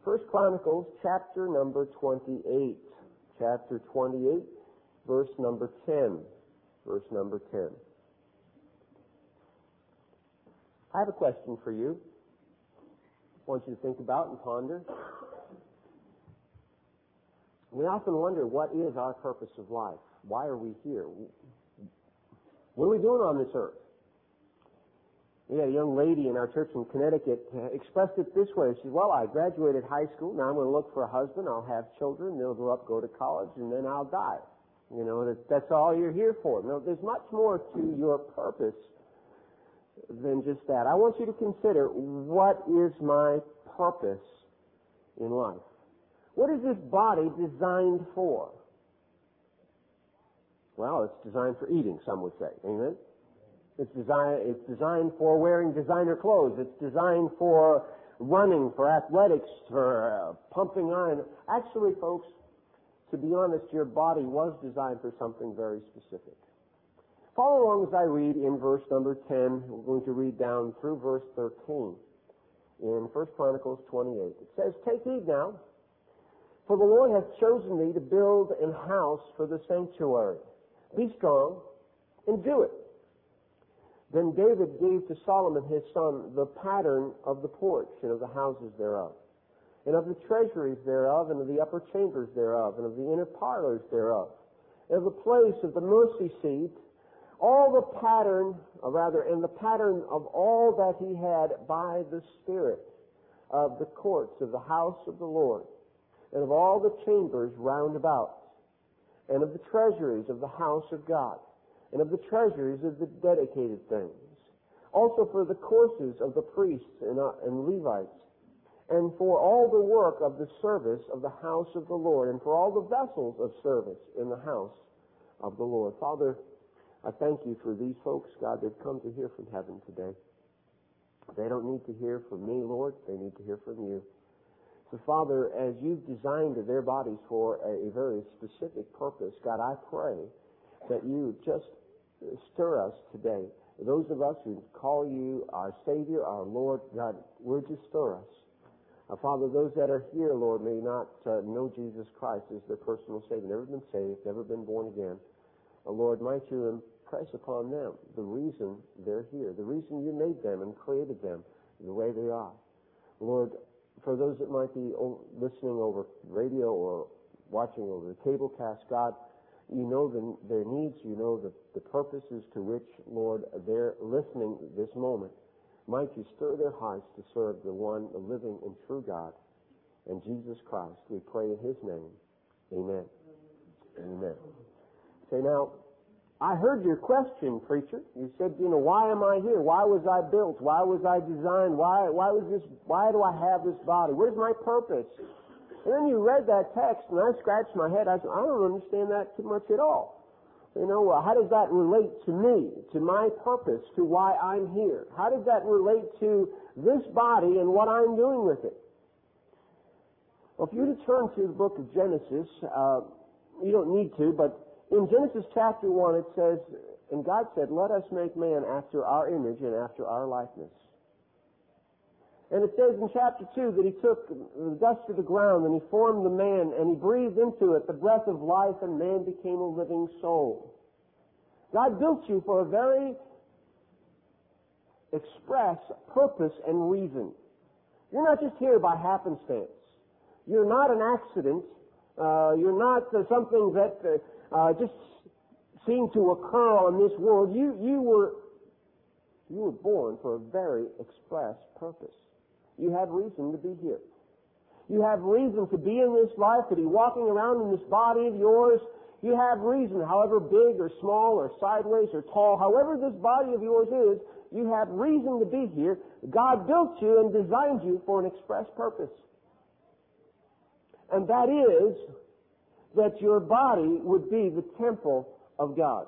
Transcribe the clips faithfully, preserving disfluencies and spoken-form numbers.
First Chronicles chapter number twenty-eight. Chapter twenty-eight, verse number ten. Verse number ten. I have a question for you. I want you to think about and ponder. We often wonder, what is our purpose of life? Why are we here? What are we doing on this earth? We had a young lady in our church in Connecticut uh, expressed it this way. She said, well, I graduated high school. Now I'm going to look for a husband. I'll have children. They'll grow up, go to college, and then I'll die. You know, that, that's all you're here for. No, there's much more to your purpose than just that. I want you to consider, what is my purpose in life? What is this body designed for? Well, it's designed for eating, some would say. Amen? It's designed, it's designed for wearing designer clothes. It's designed for running, for athletics, for uh, pumping iron. Actually, folks, to be honest, your body was designed for something very specific. Follow along as I read in verse number ten. We're going to read down through verse thirteen in First Chronicles twenty-eight. It says, take heed now, for the Lord hath chosen thee to build an house for the sanctuary. Be strong and do it. Then David gave to Solomon his son the pattern of the porch and of the houses thereof, and of the treasuries thereof, and of the upper chambers thereof, and of the inner parlors thereof, and of the place of the mercy seat, all the pattern, or rather, and the pattern of all that he had by the Spirit of the courts of the house of the Lord, and of all the chambers round about, and of the treasuries of the house of God, and of the treasuries of the dedicated things, also for the courses of the priests and, uh, and Levites, and for all the work of the service of the house of the Lord, and for all the vessels of service in the house of the Lord. Father, I thank you for these folks, God, that come to hear from heaven today. They don't need to hear from me, Lord. They need to hear from you. So, Father, as you've designed their bodies for a, a very specific purpose, God, I pray that you just stir us today. Those of us who call you our Savior, our Lord, God, would you stir us? Uh, Father, those that are here, Lord, may not uh, know Jesus Christ as their personal Savior, never been saved, never been born again. Uh, Lord, might you impress upon them the reason they're here, the reason you made them and created them the way they are. Lord, for those that might be listening over radio or watching over the cable cast, God, you know the, their needs, you know the, the purposes to which, Lord, they're listening this moment. Might you stir their hearts to serve the one, the living and true God, and Jesus Christ. We pray in his name. Amen. Amen. Say now, I heard your question, preacher. You said, you know, why am I here? Why was I built? Why was I designed? Why, why was this, why do I have this body? Where's my purpose? And then you read that text, and I scratched my head. I said, I don't understand that too much at all. You know, uh, how does that relate to me, to my purpose, to why I'm here? How does that relate to this body and what I'm doing with it? Well, if you were to turn to the book of Genesis, uh, you don't need to, but in Genesis chapter one it says, and God said, let us make man after our image and after our likeness. And it says in chapter two that he took the dust of the ground and he formed the man and he breathed into it the breath of life, and man became a living soul. God built you for a very express purpose and reason. You're not just here by happenstance. You're not an accident. Uh, you're not uh, something that uh, uh, just seemed to occur on this world. You, you were, you were born for a very express purpose. You have reason to be here. You have reason to be in this life, to be walking around in this body of yours. You have reason, however big or small or sideways or tall, however this body of yours is, you have reason to be here. God built you and designed you for an express purpose. And that is that your body would be the temple of God.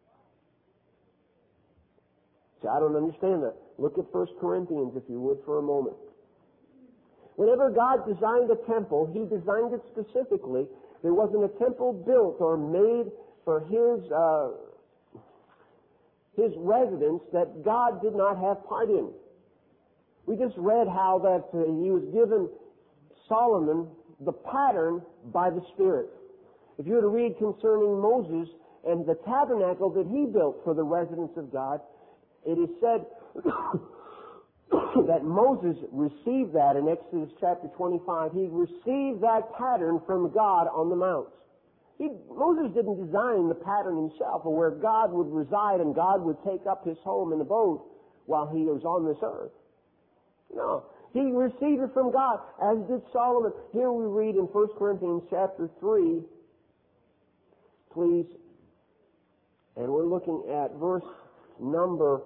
See, I don't understand that. Look at First Corinthians, if you would, for a moment. Whenever God designed a temple, he designed it specifically. There wasn't a temple built or made for his uh, his residence that God did not have part in. We just read how that uh, he was given Solomon the pattern by the Spirit. If you were to read concerning Moses and the tabernacle that he built for the residence of God, it is said that Moses received that in Exodus chapter twenty-five. He received that pattern from God on the mount. He, Moses didn't design the pattern himself, or where God would reside and God would take up his home and abode while he was on this earth. No. He received it from God, as did Solomon. Here we read in First Corinthians chapter three, please, and we're looking at verse number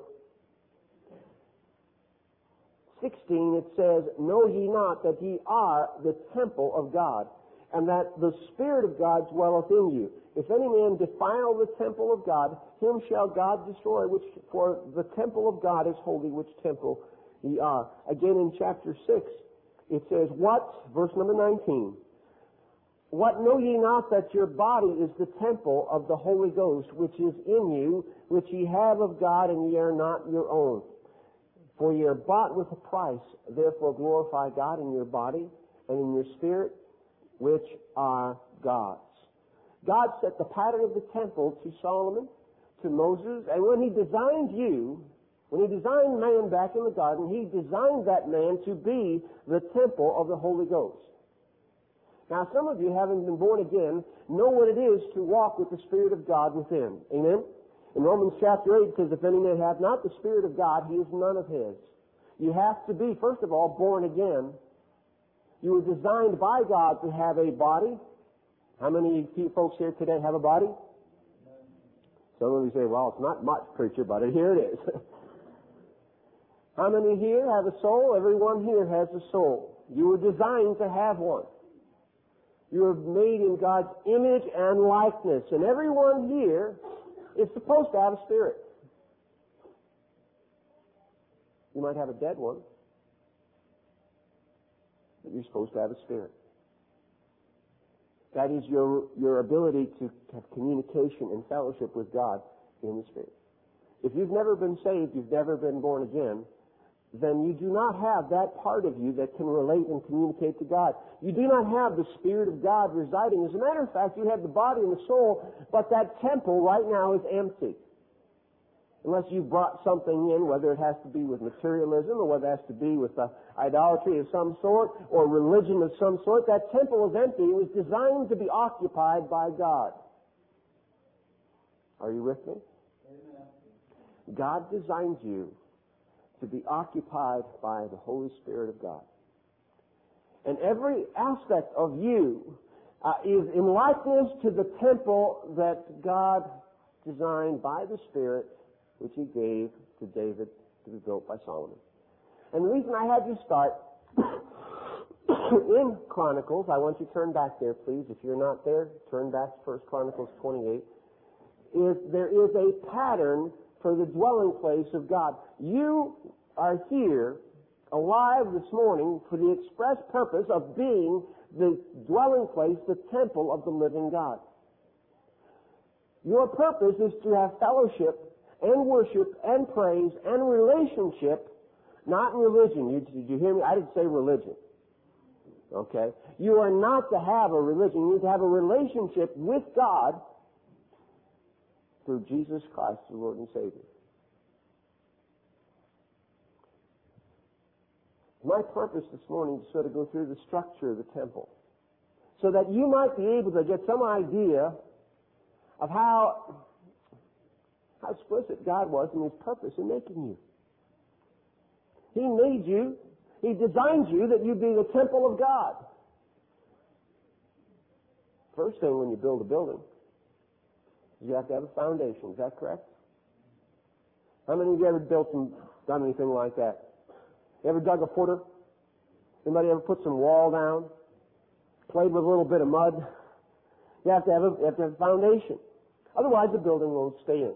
sixteen. It says, "Know ye not that ye are the temple of God, and that the Spirit of God dwelleth in you? If any man defile the temple of God, him shall God destroy, which for the temple of God is holy, which temple ye are." Again in chapter six, it says, "What?" Verse number nineteen. "What know ye not that your body is the temple of the Holy Ghost, which is in you, which ye have of God, and ye are not your own? For ye are bought with a price. Therefore glorify God in your body and in your spirit, which are God's." God set the pattern of the temple to Solomon, to Moses, and when he designed you, when he designed man back in the garden, he designed that man to be the temple of the Holy Ghost. Now, some of you, having been born again, know what it is to walk with the Spirit of God within. Amen? In Romans chapter eight, it says, "If any man have not the Spirit of God, he is none of his." You have to be, first of all, born again. You were designed by God to have a body. How many folks here today have a body? Some of you say, "Well, it's not much, preacher," but here it is. How many here have a soul? Everyone here has a soul. You were designed to have one. You were made in God's image and likeness, and everyone here is supposed to have a spirit. You might have a dead one, but you're supposed to have a spirit. That is your, your ability to have communication and fellowship with God in the Spirit. If you've never been saved, you've never been born again, then you do not have that part of you that can relate and communicate to God. You do not have the Spirit of God residing. As a matter of fact, you have the body and the soul, but that temple right now is empty. Unless you've brought something in, whether it has to be with materialism or whether it has to be with uh, idolatry of some sort or religion of some sort, that temple is empty. It was designed to be occupied by God. Are you with me? Amen. God designed you to be occupied by the Holy Spirit of God. And every aspect of you uh, is in likeness to the temple that God designed by the Spirit, which he gave to David to be built by Solomon. And the reason I had you start in Chronicles, I want you to turn back there, please. If you're not there, turn back to First Chronicles twenty-eight. Is there is a pattern for the dwelling place of God. You are here alive this morning for the express purpose of being the dwelling place, the temple of the living God. Your purpose is to have fellowship and worship and praise and relationship, not religion. You, did you hear me? I didn't say religion. Okay? You are not to have a religion. You need to have a relationship with God through Jesus Christ, the Lord and Savior. My purpose this morning is sort of go through the structure of the temple so that you might be able to get some idea of how, how explicit God was in his purpose in making you. He made you, he designed you that you be the temple of God. First thing when you build a building, you have to have a foundation. Is that correct? How many of you ever built and done anything like that? You ever dug a footer? Anybody ever put some wall down? Played with a little bit of mud? You have to have a, you have to have a foundation. Otherwise, the building won't stand.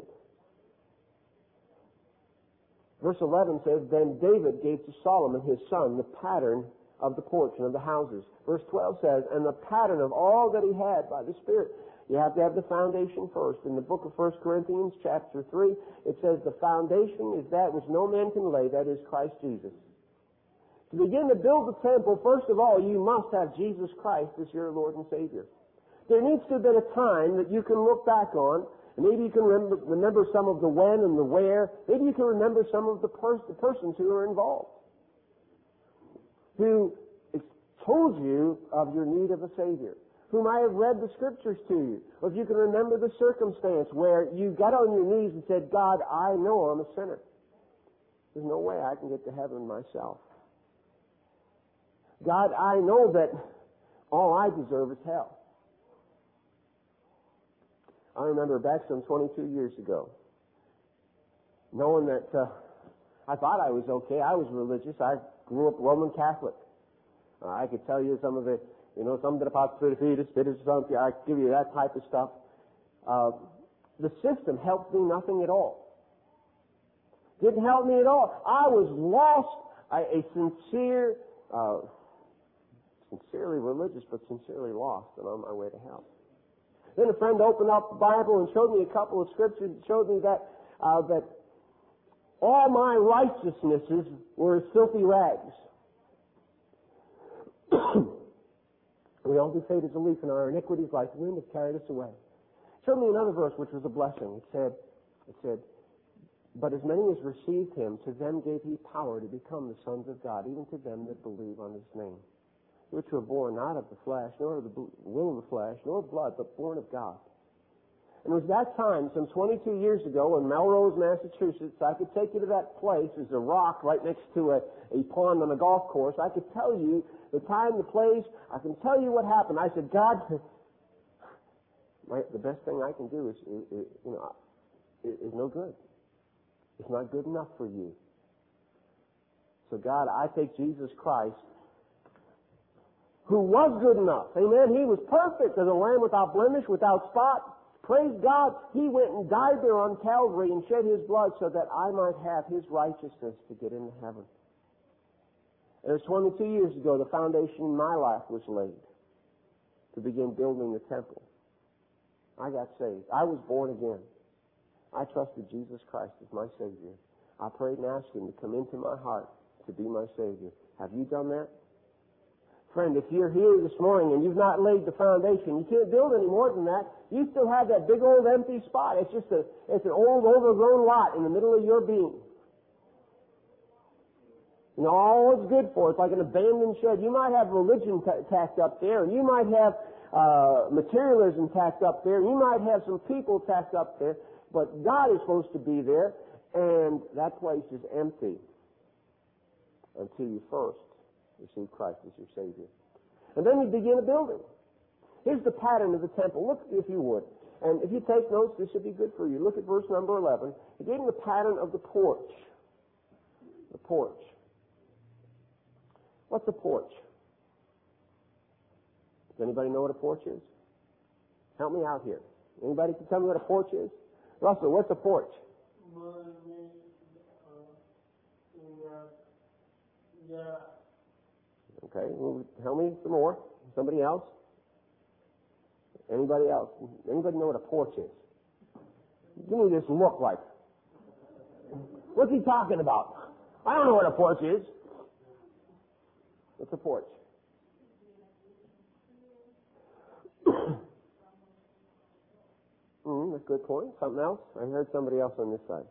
Verse eleven says, "Then David gave to Solomon his son the pattern of the porch and of the houses." Verse twelve says, "And the pattern of all that he had by the Spirit." You have to have the foundation first. In the book of First Corinthians, chapter three, it says the foundation is that which no man can lay, that is Christ Jesus. To begin to build the temple, first of all, you must have Jesus Christ as your Lord and Savior. There needs to have been a time that you can look back on, and maybe you can remember, remember some of the when and the where. Maybe you can remember some of the, pers- the persons who are involved, who told you of your need of a Savior, who might have read the Scriptures to you. Or if you can remember the circumstance where you got on your knees and said, God, I know I'm a sinner. There's no way I can get to heaven myself. God, I know that all I deserve is hell. I remember back some twenty-two years ago, knowing that uh, I thought I was okay. I was religious. I grew up Roman Catholic. Uh, I could tell you some of the, you know, some of the possibilities, something. I could give you that type of stuff. Uh, the system helped me nothing at all. Didn't help me at all. I was lost. I, a sincere, uh, sincerely religious, but sincerely lost, and on my way to hell. Then a friend opened up the Bible and showed me a couple of scriptures that showed me that uh, that all my righteousnesses were as filthy rags. We all do fade as a leaf, and our iniquities like the wind have carried us away. Showed me another verse which was a blessing. It said, it said, but as many as received him, to them gave he power to become the sons of God, even to them that believe on his name, which were born not of the flesh, nor of the will of the flesh, nor of blood, but born of God. And it was that time, some twenty-two years ago, in Melrose, Massachusetts, I could take you to that place. There's a rock right next to a, a pond on a golf course. I could tell you the time, the place. I can tell you what happened. I said, God, my, the best thing I can do is, is, is you know, is, is no good. It's not good enough for you. So God, I take Jesus Christ, who was good enough. Amen. He was perfect as a lamb without blemish, without spot. Praise God. He went and died there on Calvary and shed his blood so that I might have his righteousness to get into heaven. It was twenty-two years ago the foundation in my life was laid to begin building the temple. I got saved. I was born again. I trusted Jesus Christ as my Savior. I prayed and asked him to come into my heart to be my Savior. Have you done that? Friend, if you're here this morning and you've not laid the foundation, you can't build any more than that. You still have that big old empty spot. It's just a, it's an old overgrown lot in the middle of your being. You know, all it's good for, it's like an abandoned shed. You might have religion t- tacked up there, and you might have uh, materialism tacked up there, and you might have some people tacked up there, but God is supposed to be there, and that place is empty until you first receive Christ as your Savior. And then you begin a building. Here's the pattern of the temple. Look, if you would. And if you take notes, this should be good for you. Look at verse number eleven. It gave him the pattern of the porch. The porch. What's a porch? Does anybody know what a porch is? Help me out here. Anybody can tell me what a porch is? Russell, what's a porch? Okay, well, tell me some more. Somebody else? Anybody else? Anybody know what a porch is? Give me this look like. What's he talking about? I don't know what a porch is. What's a porch? mm, that's a good point. Something else? I heard somebody else on this side.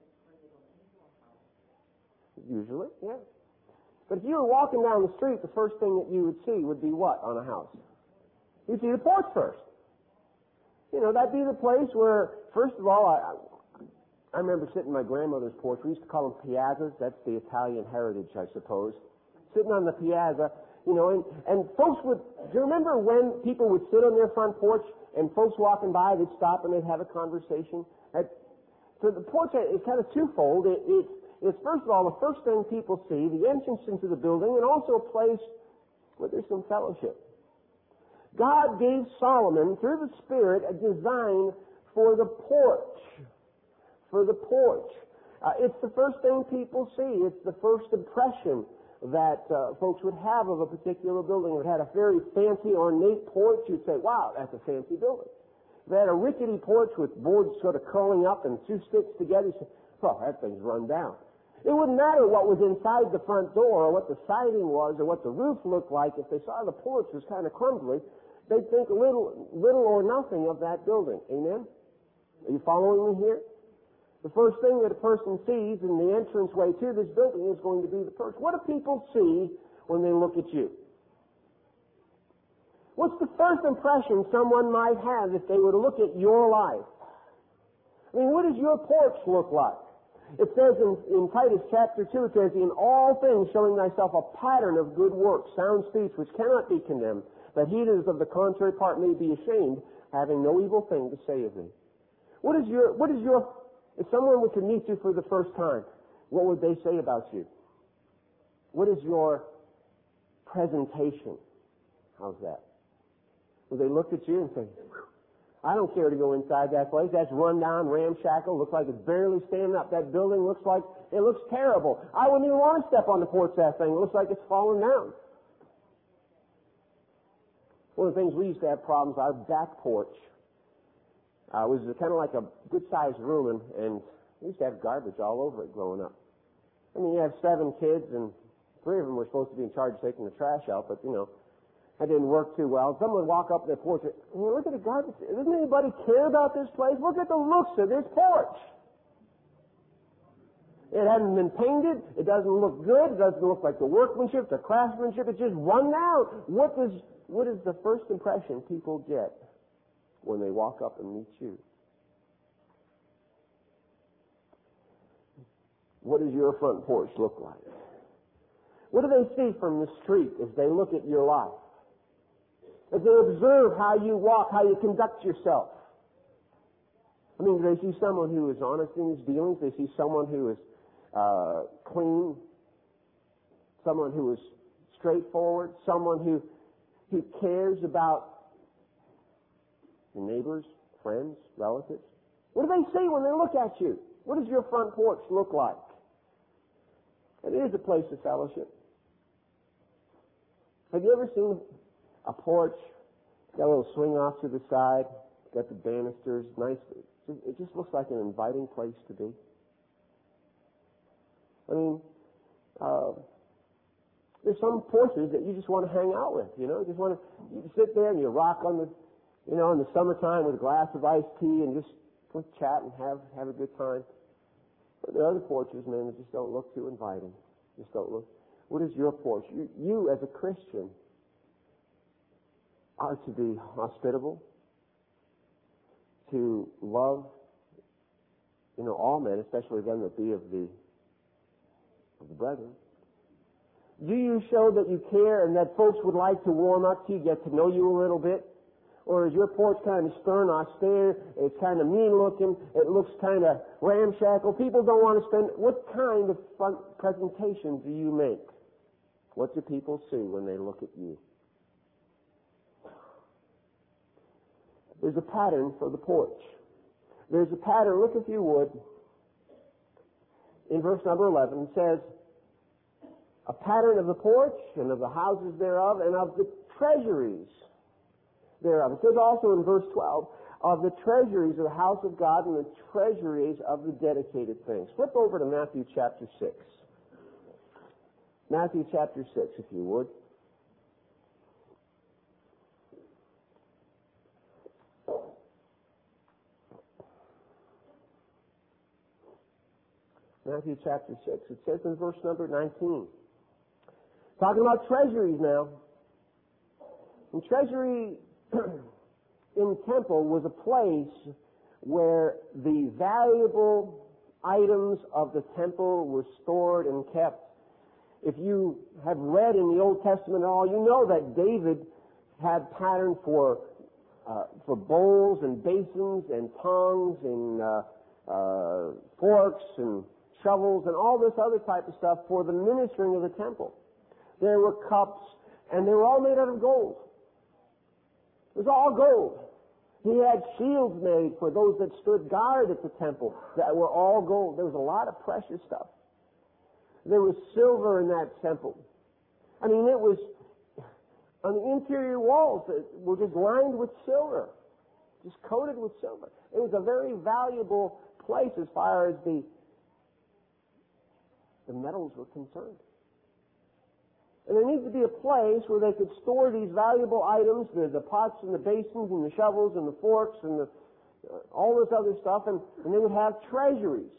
Usually, yeah. But if you were walking down the street, the first thing that you would see would be what on a house? You'd see the porch first. You know, that'd be the place where, first of all, I, I remember sitting on my grandmother's porch. We used to call them piazzas. That's the Italian heritage, I suppose. Sitting on the piazza, you know, and, and folks would, do you remember when people would sit on their front porch and folks walking by, they'd stop and they'd have a conversation? At, so the porch is kind of twofold. It, it, it's, first of all, the first thing people see, the entrance into the building, and also a place where there's some fellowship. God gave Solomon, through the Spirit, a design for the porch. For the porch. Uh, it's the first thing people see. It's the first impression that uh, folks would have of a particular building. If it had a very fancy, ornate porch, you'd say, wow, that's a fancy building. If it had a rickety porch with boards sort of curling up and two sticks together, you'd say, oh, that thing's run down. It wouldn't matter what was inside the front door or what the siding was or what the roof looked like. If they saw the porch was kind of crumbly, they'd think little, little or nothing of that building. Amen? Are you following me here? The first thing that a person sees in the entranceway to this building is going to be the porch. What do people see when they look at you? What's the first impression someone might have if they were to look at your life? I mean, what does your porch look like? It says in, in Titus chapter two, it says, in all things showing thyself a pattern of good works, sound speech, which cannot be condemned, that he that is of the contrary part may be ashamed, having no evil thing to say of thee. What is your, what is your, if someone were to meet you for the first time, what would they say about you? What is your presentation? How's that? Would they look at you and say, I don't care to go inside that place. That's run down, ramshackle, looks like it's barely standing up. That building looks like, it looks terrible. I wouldn't even want to step on the porch of that thing. It looks like it's falling down. One of the things we used to have problems, our back porch uh, was kind of like a good-sized room, and, and we used to have garbage all over it growing up. I mean, you have seven kids, and three of them were supposed to be in charge of taking the trash out, but, you know, that didn't work too well. Someone would walk up to their porch and, well, look at the garbage. Doesn't anybody care about this place? Look at the looks of this porch. It hasn't been painted. It doesn't look good. It doesn't look like the workmanship, the craftsmanship. It's just run down. What does, what is the first impression people get when they walk up and meet you? What does your front porch look like? What do they see from the street as they look at your life? As they observe how you walk, how you conduct yourself. I mean, do they see someone who is honest in his dealings? They see someone who is uh, clean, someone who is straightforward, someone who, who cares about your neighbors, friends, relatives. What do they see when they look at you? What does your front porch look like? It is a place of fellowship. Have you ever seen a porch, got a little swing off to the side, got the banisters, nice, it just looks like an inviting place to be. I mean, uh, there's some porches that you just want to hang out with, you know, you just want to, you sit there and you rock on the, you know, in the summertime with a glass of iced tea and just chat and have, have a good time. But there are other porches, man, that just don't look too inviting. Just don't look. What is your porch? You, you as a Christian, are to be hospitable, to love, you know, all men, especially them that be of the of the brethren. Do you show that you care and that folks would like to warm up to you, get to know you a little bit? Or is your porch kind of stern, austere, it's kind of mean looking, it looks kind of ramshackle, people don't want to spend, what kind of front presentation do you make? What do people see when they look at you? There's a pattern for the porch. There's a pattern, look if you would, in verse number eleven, it says, a pattern of the porch and of the houses thereof and of the treasuries thereof. It says also in verse twelve, of the treasuries of the house of God and the treasuries of the dedicated things. Flip over to Matthew chapter six. Matthew chapter six, if you would. Matthew chapter six. It says in verse number nineteen. Talking about treasuries now. And treasury in the temple was a place where the valuable items of the temple were stored and kept. If you have read in the Old Testament at all, you know that David had pattern for uh, for bowls and basins and tongs and uh, uh, forks and shovels and all this other type of stuff for the ministering of the temple. There were cups, and they were all made out of gold. It was all gold. He had shields made for those that stood guard at the temple that were all gold. There was a lot of precious stuff. There was silver in that temple. I mean, it was, on the interior walls that were just lined with silver, just coated with silver. It was a very valuable place as far as the the metals were concerned. And there needs to be a place where they could store these valuable items, the, the pots and the basins and the shovels and the forks and the, uh, all this other stuff, and, and they would have treasuries.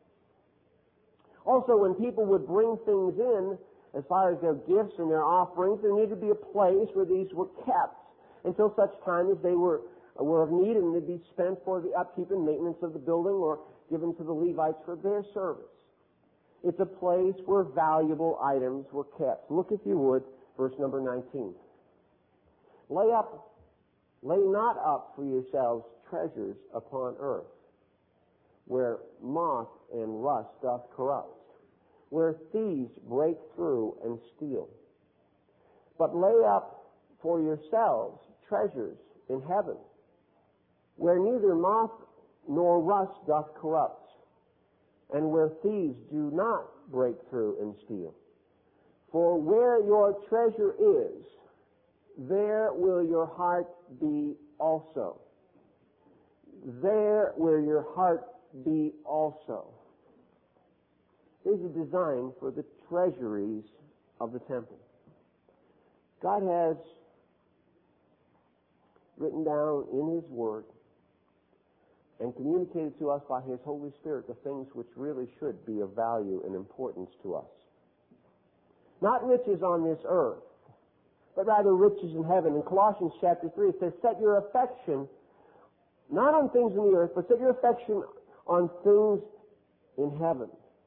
Also, when people would bring things in, as far as their gifts and their offerings, there needed to be a place where these were kept until such time as they were, were of need and they'd be spent for the upkeep and maintenance of the building or given to the Levites for their service. It's a place where valuable items were kept. Look, if you would, verse number nineteen. Lay up, lay not up for yourselves treasures upon earth, where moth and rust doth corrupt, where thieves break through and steal. But lay up for yourselves treasures in heaven, where neither moth nor rust doth corrupt, and where thieves do not break through and steal. For where your treasure is, there will your heart be also. There will your heart be also. There's a design for the treasuries of the temple. God has written down in His Word and communicated to us by His Holy Spirit the things which really should be of value and importance to us. Not riches on this earth, but rather riches in heaven. In Colossians chapter three it says, set your affection not on things in the earth, but set your affection on things in heaven.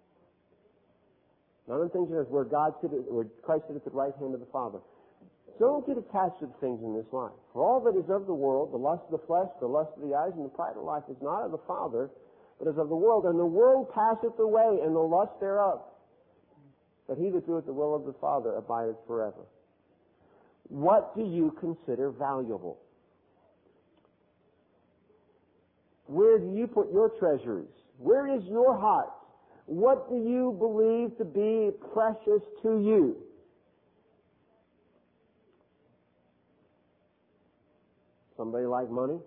Not on things on earth, where God sitteth, where Christ sitteth at the right hand of the Father. Don't get attached to the things in this life. For all that is of the world, the lust of the flesh, the lust of the eyes, and the pride of life is not of the Father, but is of the world. And the world passeth away, and the lust thereof. But he that doeth the will of the Father abideth forever. What do you consider valuable? Where do you put your treasuries? Where is your heart? What do you believe to be precious to you? Somebody like money?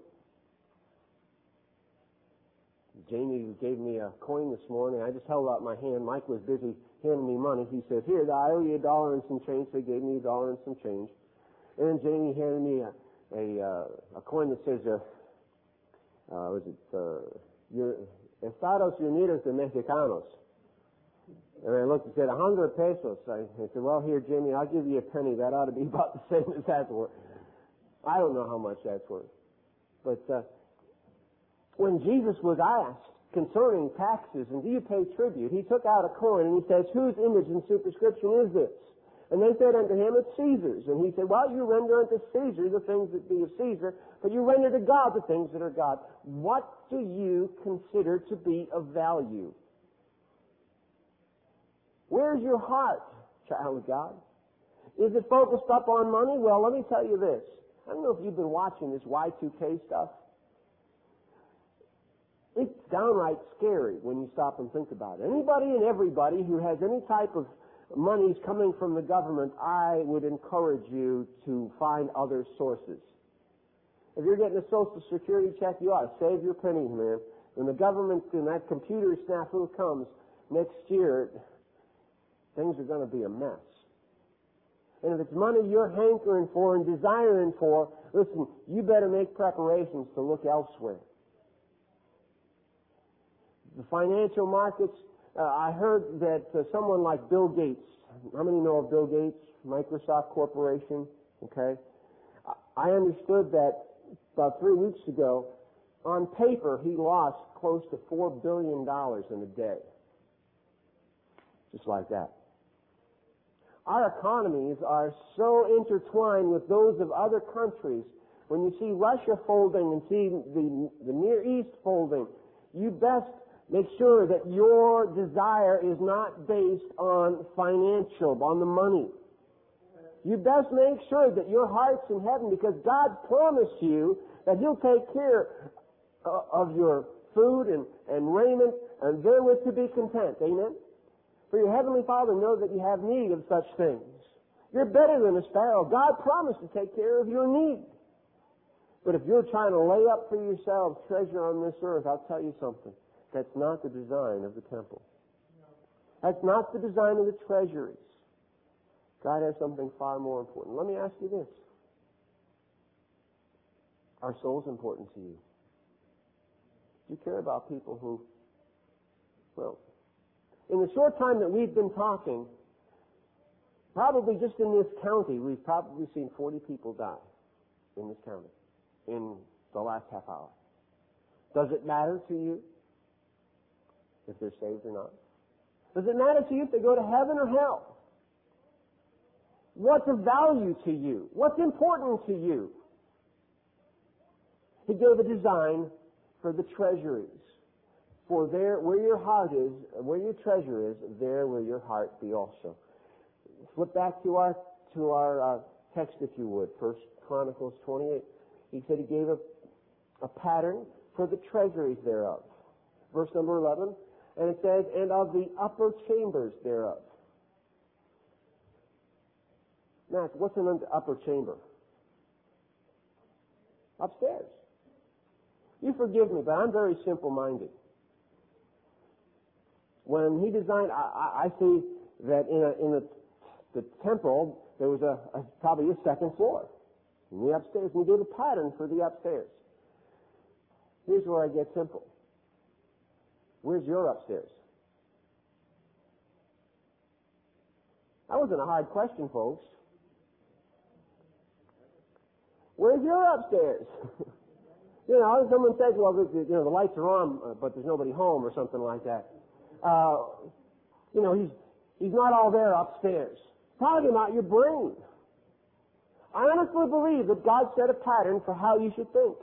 Jamie gave me a coin this morning. I just held out my hand. Mike was busy handing me money. He said, here, I owe you a dollar and some change. So he gave me a dollar and some change. And then Jamie handed me a a, uh, a coin that says, uh, uh, was it, uh, Estados Unidos de Mexicanos. And I looked and said, a hundred pesos. I, I said, well, here, Jamie, I'll give you a penny. That ought to be about the same as that's worth. I don't know how much that's worth. But uh, when Jesus was asked concerning taxes and do you pay tribute, he took out a coin and he says, whose image and superscription is this? And they said unto him, it's Caesar's. And he said, well, you render unto Caesar the things that be of Caesar, but you render to God the things that are God. What do you consider to be of value? Where's your heart, child of God? Is it focused up on money? Well, let me tell you this. I don't know if you've been watching this Y two K stuff. It's downright scary when you stop and think about it. Anybody and everybody who has any type of monies coming from the government, I would encourage you to find other sources. If you're getting a Social Security check, you ought to save your pennies, man. When the government and that computer snafu comes next year, things are going to be a mess. And if it's money you're hankering for and desiring for, listen, you better make preparations to look elsewhere. The financial markets, uh, I heard that uh, someone like Bill Gates, how many know of Bill Gates, Microsoft Corporation, okay? I understood that about three weeks ago, on paper, he lost close to four billion dollars in a day. Just like that. Our economies are so intertwined with those of other countries. When you see Russia folding and see the, the Near East folding, you best make sure that your desire is not based on financial, on the money. You best make sure that your heart's in heaven, because God promised you that He'll take care of your food and, and raiment, and therewith to be content. Amen? For your heavenly Father knows that you have need of such things. You're better than a sparrow. God promised to take care of your need. But if you're trying to lay up for yourselves treasure on this earth, I'll tell you something. That's not the design of the temple. That's not the design of the treasuries. God has something far more important. Let me ask you this. Are souls important to you? Do you care about people who, well, in the short time that we've been talking, probably just in this county, we've probably seen forty people die in this county in the last half hour. Does it matter to you if they're saved or not? Does it matter to you if they go to heaven or hell? What's of value to you? What's important to you? He gave a design for the treasuries. For there, where your heart is, where your treasure is, there will your heart be also. Flip back to our to our uh, text, if you would. First Chronicles twenty-eight. He said he gave a, a pattern for the treasuries thereof. Verse number eleven. And it says, and of the upper chambers thereof. Matt, what's an upper chamber? Upstairs. You forgive me, but I'm very simple-minded. When he designed, I, I see that in a, in a, the temple there was a, a probably a second floor in the upstairs. And he gave a pattern for the upstairs. Here's where I get simple. Where's your upstairs? That wasn't a hard question, folks. Where's your upstairs? You know, someone says, well, you know, the lights are on, but there's nobody home or something like that. Uh, you know, he's he's not all there upstairs. Talking about your brain. I honestly believe that God set a pattern for how you should think.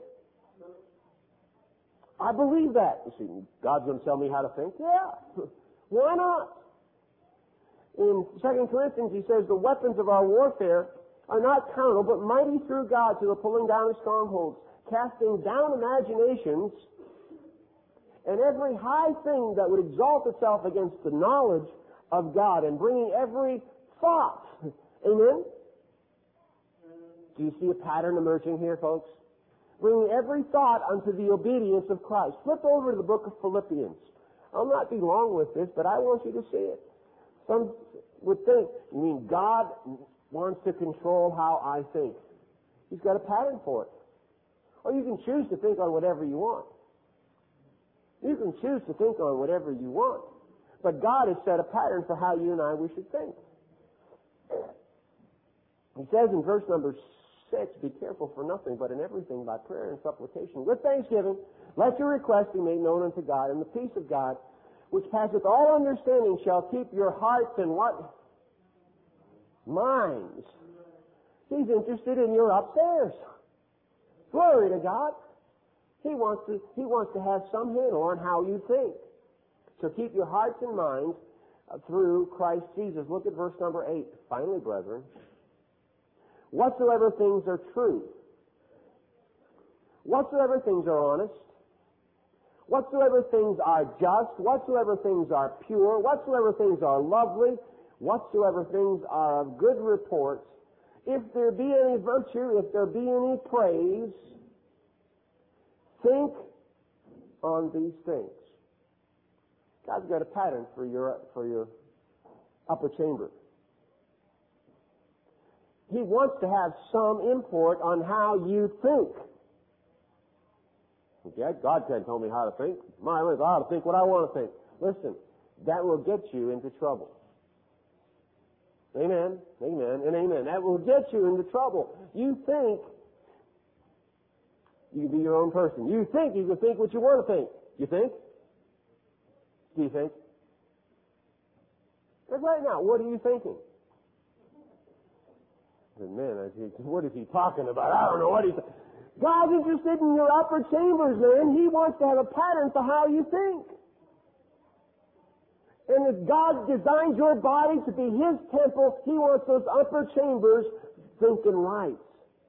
I believe that. You see, God's going to tell me how to think? Yeah. Why not? In Second Corinthians, he says, the weapons of our warfare are not carnal, but mighty through God to the pulling down of strongholds, casting down imaginations and every high thing that would exalt itself against the knowledge of God, and bringing every thought. Amen? Do you see a pattern emerging here, folks? Bringing every thought unto the obedience of Christ. Flip over to the book of Philippians. I'll not be long with this, but I want you to see it. Some would think, you mean God wants to control how I think. He's got a pattern for it. Or you can choose to think on whatever you want. You can choose to think on whatever you want. But God has set a pattern for how you and I we should think. He says in verse number six, be careful for nothing, but in everything by prayer and supplication with thanksgiving, let your requests be made known unto God, and the peace of God, which passeth all understanding, shall keep your hearts and what? Minds. He's interested in your upstairs. Glory to God. He wants to, he wants to have some handle on how you think. So keep your hearts and minds uh, through Christ Jesus. Look at verse number eight. Finally, brethren, whatsoever things are true, whatsoever things are honest, whatsoever things are just, whatsoever things are pure, whatsoever things are lovely, whatsoever things are of good report, if there be any virtue, if there be any praise, think on these things. God's got a pattern for your for your upper chamber. He wants to have some import on how you think. Okay, God can't tell me how to think. My life, I ought to think what I want to think. Listen, that will get you into trouble. Amen, amen, and amen. That will get you into trouble. You think you can be your own person. You think you can think what you want to think. You think? Do you think? But right now, what are you thinking? Man, what is he talking about? I don't know what he's... God's interested in your upper chambers, man. He wants to have a pattern for how you think. And if God designed your body to be His temple, He wants those upper chambers thinking right.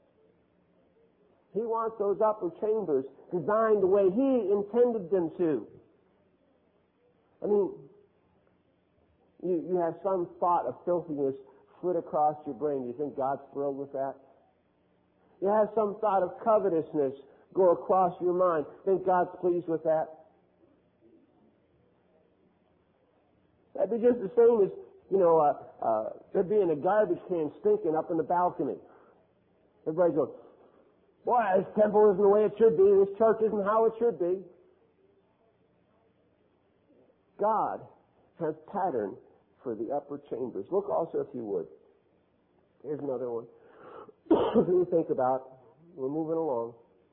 He wants those upper chambers designed the way He intended them to. I mean, you, you have some thought of filthiness flit across your brain. Do you think God's thrilled with that? You have some thought of covetousness go across your mind. Think God's pleased with that? That'd be just the same as, you know, uh, uh, there being a garbage can stinking up in the balcony. Everybody goes, boy, this temple isn't the way it should be. This church isn't how it should be. God has pattern for the upper chambers. Look also, if you would. Here's another one. Who you think about. We're moving along.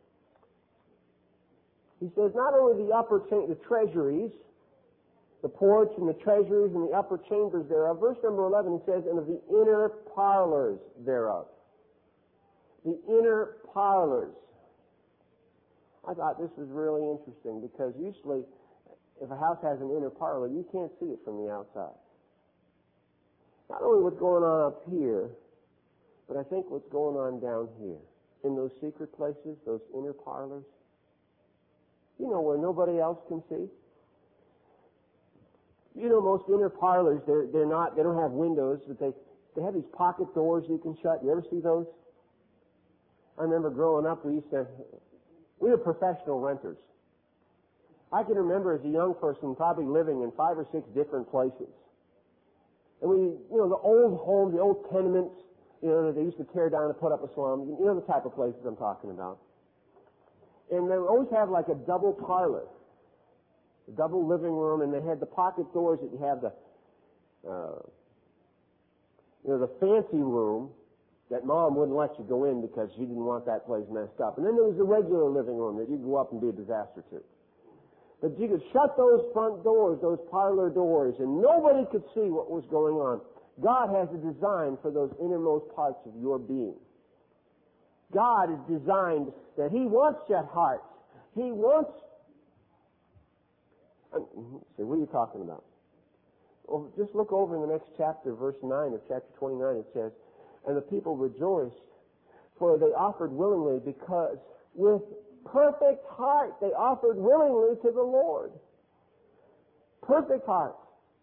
He says not only the upper cha- the treasuries, the porch and the treasuries and the upper chambers thereof. Verse number eleven, he says, and of the inner parlors thereof. The inner parlors. I thought this was really interesting because usually if a house has an inner parlor, you can't see it from the outside. Not only what's going on up here, but I think what's going on down here. In those secret places, those inner parlors. You know, where nobody else can see. You know, most inner parlors, they're, they're not, they don't have windows, but they, they have these pocket doors you can shut. You ever see those? I remember growing up, we used to, we were professional renters. I can remember as a young person probably living in five or six different places. And we, you know, the old homes, the old tenements, you know, that they used to tear down and put up a slum. You know the type of places I'm talking about. And they always have like a double parlor, a double living room, and they had the pocket doors that you have the, uh, you know, the fancy room that Mom wouldn't let you go in because she didn't want that place messed up. And then there was the regular living room that you could go up and be a disaster to. But you could shut those front doors, those parlor doors, and nobody could see what was going on. God has a design for those innermost parts of your being. God is designed that He wants that heart. He wants... So what are you talking about? Well, just look over in the next chapter, verse nine of chapter twenty-nine. It says, and the people rejoiced, for they offered willingly, because with perfect heart they offered willingly to the Lord. Perfect heart.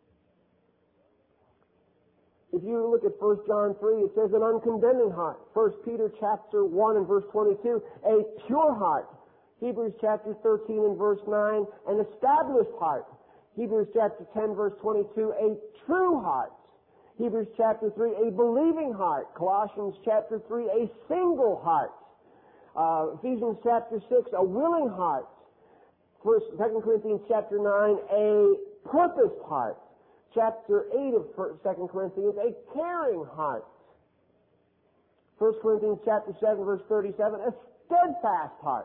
If you look at First John three, it says an uncondemning heart. First Peter chapter one and verse twenty-two, a pure heart. Hebrews chapter thirteen and verse nine, an established heart. Hebrews chapter ten verse twenty-two, a true heart. Hebrews chapter three, a believing heart. Colossians chapter three, a single heart. Uh, Ephesians chapter six, a willing heart. First, Second Corinthians chapter nine, a purposed heart. Chapter eight of Second Corinthians, a caring heart. First Corinthians chapter seven, verse thirty-seven, a steadfast heart.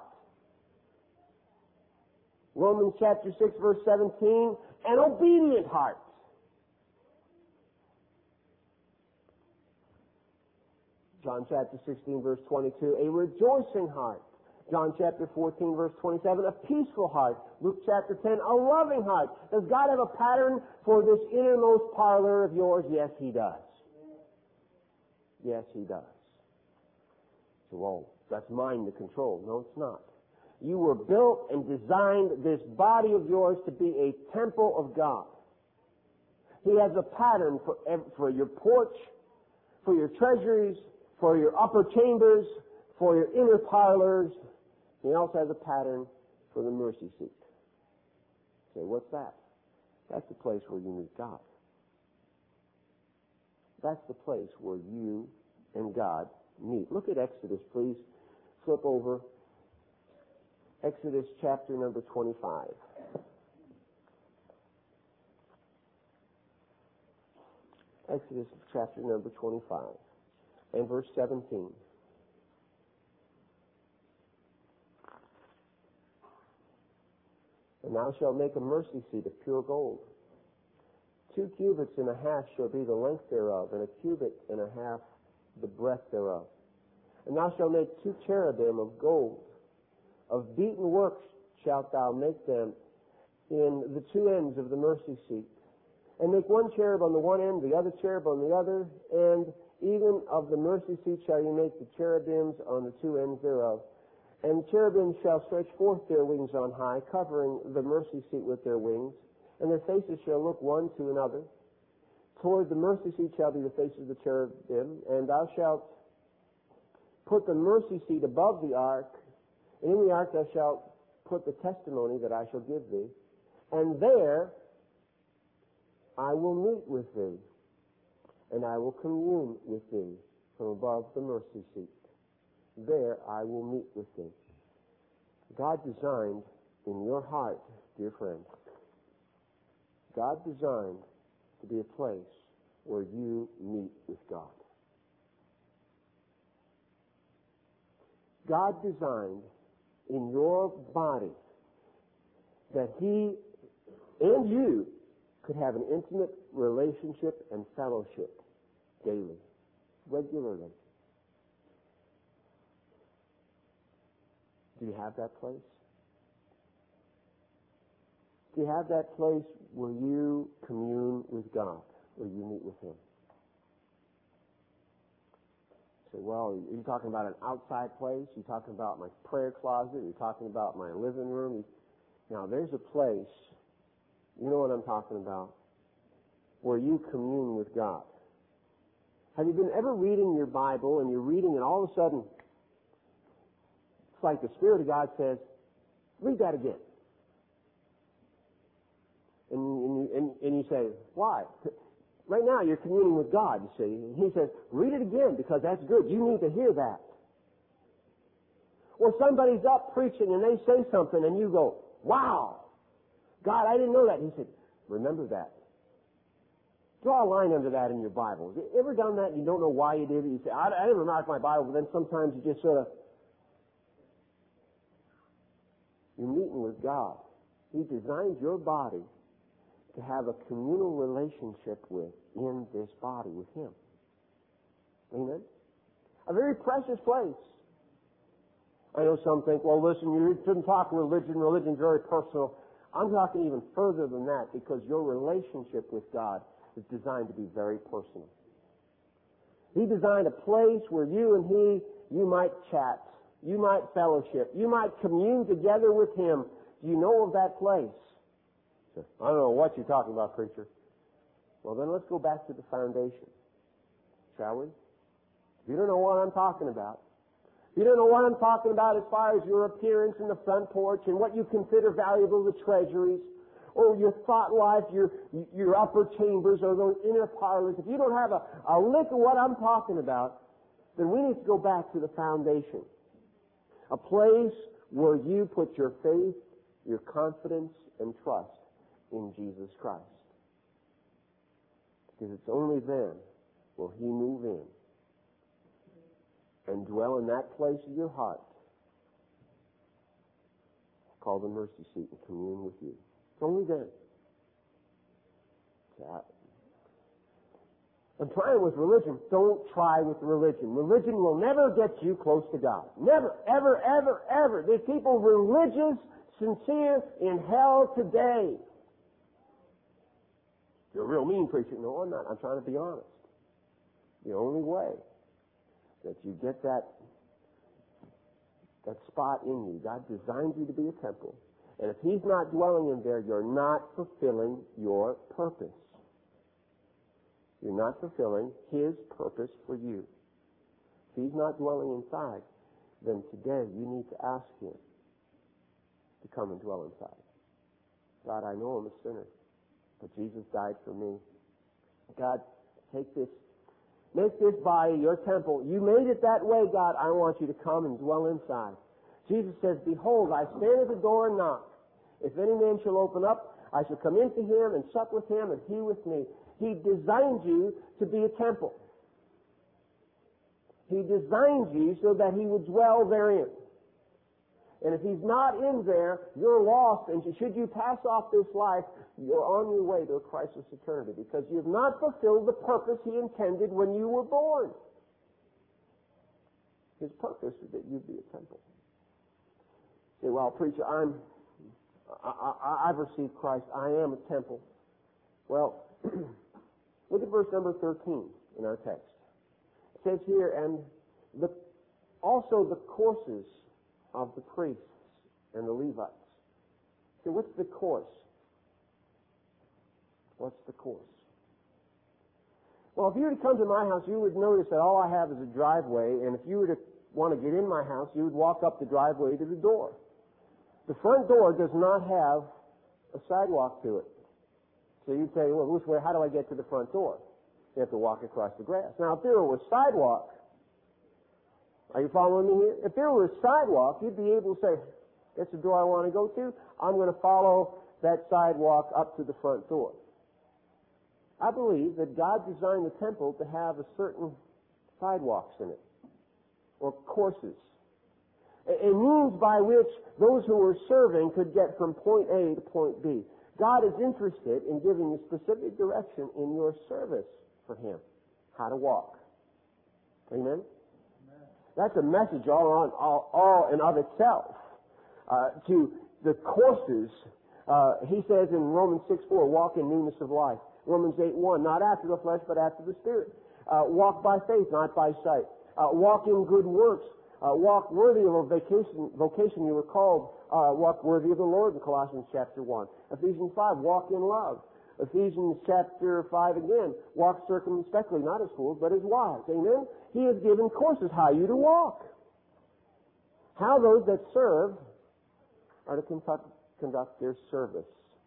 Romans chapter six, verse seventeen, an obedient heart. John chapter sixteen, verse twenty-two, a rejoicing heart. John chapter fourteen, verse twenty-seven, a peaceful heart. Luke chapter ten, a loving heart. Does God have a pattern for this innermost parlor of yours? Yes, He does. Yes, He does. So, well, that's mine to control. No, it's not. You were built and designed this body of yours to be a temple of God. He has a pattern for, for your porch, for your treasuries, for your upper chambers, for your inner parlors. He also has a pattern for the mercy seat. Say, what's that? That's the place where you meet God. That's the place where you and God meet. Look at Exodus, please. Flip over. Exodus chapter number twenty-five. Exodus chapter number twenty-five and verse seventeen. And thou shalt make a mercy seat of pure gold. Two cubits and a half shall be the length thereof, and a cubit and a half the breadth thereof. And thou shalt make two cherubim of gold. Of beaten works shalt thou make them in the two ends of the mercy seat. And make one cherub on the one end, the other cherub on the other, and even of the mercy seat shall you make the cherubims on the two ends thereof. And the cherubim shall stretch forth their wings on high, covering the mercy seat with their wings, and their faces shall look one to another. Toward the mercy seat shall be the faces of the cherubim, and thou shalt put the mercy seat above the ark, and in the ark thou shalt put the testimony that I shall give thee. And there I will meet with thee, and I will commune with thee from above the mercy seat. There I will meet with thee. God designed in your heart, dear friend, God designed to be a place where you meet with God. God designed in your body that He and you could have an intimate relationship and fellowship daily, regularly. Do you have that place? Do you have that place where you commune with God, where you meet with Him? You say, well, are you talking about an outside place? Are you talking about my prayer closet? Are you talking about my living room? Now, there's a place, you know what I'm talking about, where you commune with God. Have you been ever reading your Bible and you're reading and all of a sudden it's like the Spirit of God says, read that again. And, and, and, and you say, why? Right now you're communing with God, you see. And He says, read it again because that's good. You need to hear that. Or somebody's up preaching and they say something and you go, wow, God, I didn't know that. He said, remember that. Draw a line under that in your Bible. Have you ever done that and you don't know why you did it? You say, I, I didn't mark my Bible, but then sometimes you just sort of, you're meeting with God. He designed your body to have a communal relationship with in this body with Him. Amen? A very precious place. I know some think, well, listen, you shouldn't talk religion. Religion's very personal. I'm talking even further than that because your relationship with God is designed to be very personal. He designed a place where you and He, you might chat, you might fellowship, you might commune together with Him. Do you know of that place? I don't know what you're talking about, preacher. Well, then let's go back to the foundation, shall we? If you don't know what I'm talking about, if you don't know what I'm talking about as far as your appearance in the front porch and what you consider valuable, the treasuries, or your thought life, your your upper chambers, or those inner parlors, if you don't have a, a lick of what I'm talking about, then we need to go back to the foundation. A place where you put your faith, your confidence, and trust in Jesus Christ. Because it's only then will He move in and dwell in that place of your heart called the mercy seat and commune with you. It's only then. I'm trying with religion. Don't try with religion. Religion will never get you close to God. Never, ever, ever, ever. There's people religious, sincere, in hell today. You're a real mean preacher. No, I'm not. I'm trying to be honest. The only way that you get that that spot in you, God designed you to be a temple. And if He's not dwelling in there, you're not fulfilling your purpose. You're not fulfilling His purpose for you. If He's not dwelling inside, then today you need to ask Him to come and dwell inside. God, I know I'm a sinner, but Jesus died for me. God, take this, make this body your temple. You made it that way, God. I want you to come and dwell inside. Jesus says, behold, I stand at the door and knock. If any man shall open up, I shall come into him and sup with him and he with me. He designed you to be a temple. He designed you so that He would dwell therein. And if He's not in there, you're lost. And should you pass off this life, you're on your way to a crisis eternity because you have not fulfilled the purpose He intended when you were born. His purpose is that you be a temple. You say, well, preacher, I'm, I, I, I've received Christ. I am a temple. Well, look at verse number thirteen in our text. It says here, and the, also the courses of the priests and the Levites. So what's the course? What's the course? Well, if you were to come to my house, you would notice that all I have is a driveway, and if you were to want to get in my house, you would walk up the driveway to the door. The front door does not have a sidewalk to it. So you'd say, well, which way, how do I get to the front door? You have to walk across the grass. Now, if there was sidewalk, are you following me here? If there was sidewalk, you'd be able to say, that's the door I want to go to. I'm going to follow that sidewalk up to the front door. I believe that God designed the temple to have a certain sidewalks in it, or courses, a means by which those who were serving could get from point A to point B. God is interested in giving you specific direction in your service for Him, how to walk. Amen? Amen. That's a message all on all, all in of itself. Uh, to the courses, uh, he says in Romans six four, walk in newness of life. Romans eight one, not after the flesh, but after the Spirit. Uh, walk by faith, not by sight. Uh, walk in good works. Uh, walk worthy of a vacation, vocation you were called. Uh, walk worthy of the Lord in Colossians chapter one. Ephesians five, walk in love. Ephesians chapter five again, walk circumspectly, not as fools, but as wise. Amen? He has given courses how you to walk. How those that serve are to conduct, conduct their service.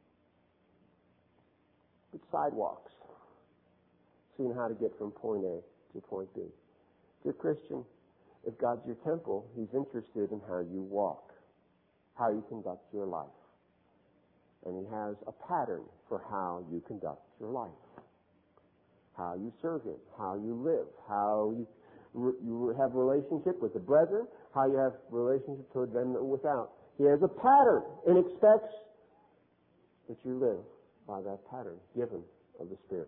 It's sidewalks. Seeing how to get from point A to point B. Dear Christian, if God's your temple, He's interested in how you walk, how you conduct your life. And He has a pattern for how you conduct your life, how you serve Him, how you live, how you, you have relationship with the brethren, how you have relationship toward them without. He has a pattern and expects that you live by that pattern given of the Spirit.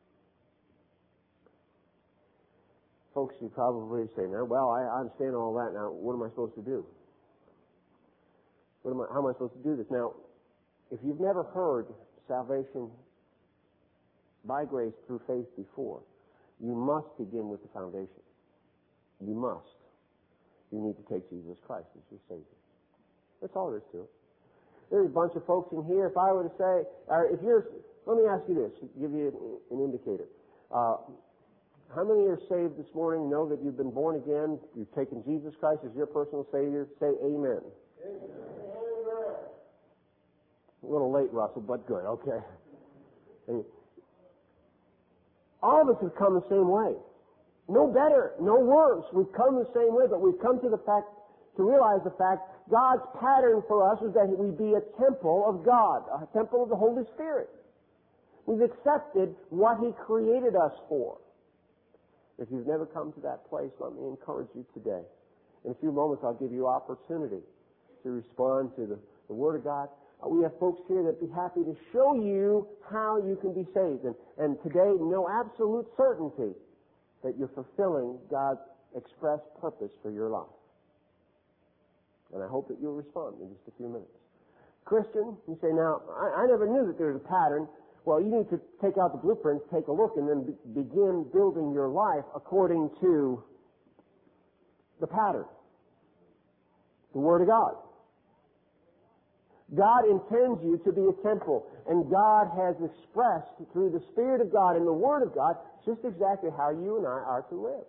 Folks, you probably say, now, well, I understand all that. Now, what am I supposed to do? What am I, how am I supposed to do this? Now, if you've never heard salvation by grace through faith before, you must begin with the foundation. You must. You need to take Jesus Christ as your Savior. That's all there is to it. There's a bunch of folks in here. If I were to say, or if you're, let me ask you this, give you an, an indicator. Uh, how many are saved this morning, know that you've been born again, you've taken Jesus Christ as your personal Savior? Say amen. Amen. A little late, Russell, but good, okay. And all of us have come the same way. No better, no worse. We've come the same way, but we've come to the fact, to realize the fact, God's pattern for us is that we be a temple of God, a temple of the Holy Spirit. We've accepted what He created us for. If you've never come to that place, let me encourage you today. In a few moments, I'll give you opportunity to respond to the, the Word of God. Uh, we have folks here that be happy to show you how you can be saved. And, and today, know absolute certainty that you're fulfilling God's express purpose for your life. And I hope that you'll respond in just a few minutes. Christian, you say, now, I, I never knew that there's a pattern. Well, you need to take out the blueprints, take a look, and then be, begin building your life according to the pattern, the Word of God. God intends you to be a temple, and God has expressed through the Spirit of God and the Word of God just exactly how you and I are to live.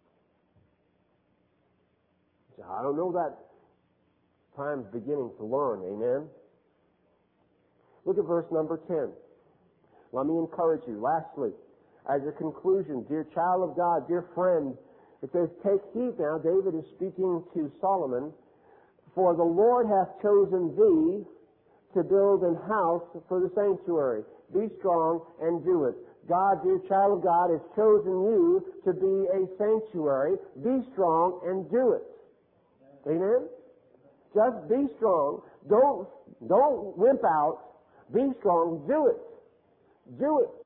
So I don't know that. Time's beginning to learn, amen? Look at verse number ten. Let me encourage you. Lastly, as a conclusion, dear child of God, dear friend, it says, take heed now. David is speaking to Solomon. For the Lord hath chosen thee to build an house for the sanctuary. Be strong and do it. God, dear child of God, has chosen you to be a sanctuary. Be strong and do it. Amen? Just be strong. Don't, don't wimp out. Be strong. Do it. Do it.